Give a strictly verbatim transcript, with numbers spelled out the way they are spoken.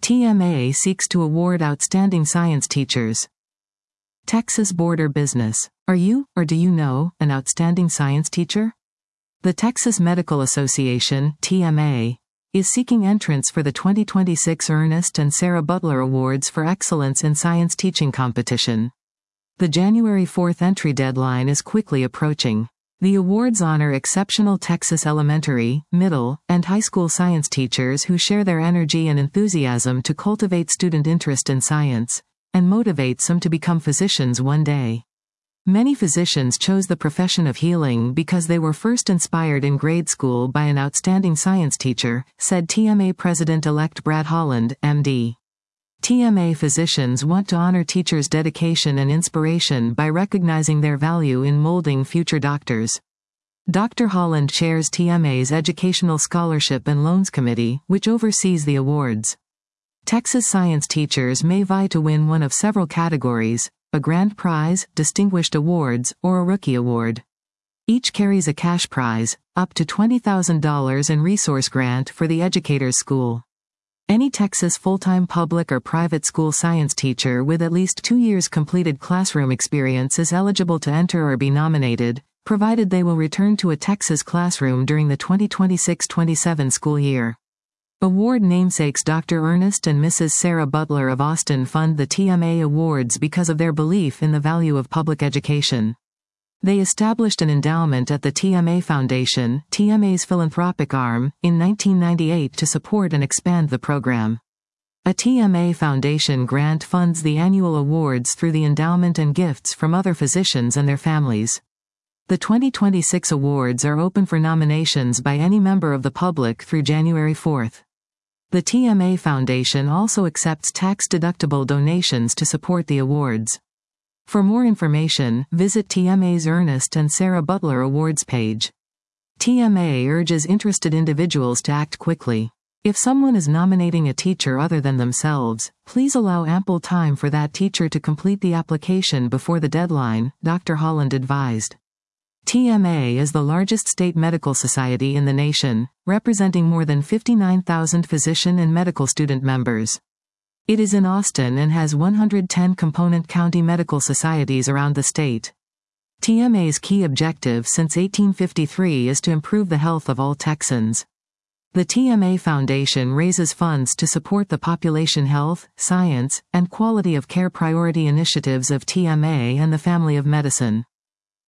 T M A seeks to award outstanding science teachers. Texas Border Business. Are you, or do you know, an outstanding science teacher? The Texas Medical Association, T M A, is seeking entrants for the twenty twenty-six Ernest and Sarah Butler Awards for Excellence in Science Teaching competition. The January fourth entry deadline is quickly approaching. The awards honor exceptional Texas elementary, middle, and high school science teachers who share their energy and enthusiasm to cultivate student interest in science, and motivate some to become physicians one day. Many physicians chose the profession of healing because they were first inspired in grade school by an outstanding science teacher, said T M A President-elect Brad Holland, M D. T M A physicians want to honor teachers' dedication and inspiration by recognizing their value in molding future doctors. Doctor Holland chairs T M A's Educational Scholarship and Loans Committee, which oversees the awards. Texas science teachers may vie to win one of several categories: a grand prize, distinguished awards, or a rookie award. Each carries a cash prize, up to twenty thousand dollars, and resource grant for the educator's school. Any Texas full-time public or private school science teacher with at least two years completed classroom experience is eligible to enter or be nominated, provided they will return to a Texas classroom during the twenty twenty-six twenty-seven school year. Award namesakes Doctor Ernest and Missus Sarah Butler of Austin fund the T M A Awards because of their belief in the value of public education. They established an endowment at the T M A Foundation, T M A's philanthropic arm, in nineteen ninety-eight to support and expand the program. A T M A Foundation grant funds the annual awards through the endowment and gifts from other physicians and their families. The twenty twenty-six awards are open for nominations by any member of the public through January fourth. The T M A Foundation also accepts tax-deductible donations to support the awards. For more information, visit T M A's Ernest and Sarah Butler Awards page. T M A urges interested individuals to act quickly. If someone is nominating a teacher other than themselves, please allow ample time for that teacher to complete the application before the deadline, Doctor Holland advised. T M A is the largest state medical society in the nation, representing more than fifty-nine thousand physician and medical student members. It is in Austin and has one hundred ten component county medical societies around the state. T M A's key objective since eighteen fifty-three is to improve the health of all Texans. The T M A Foundation raises funds to support the population health, science, and quality of care priority initiatives of T M A and the Family of Medicine.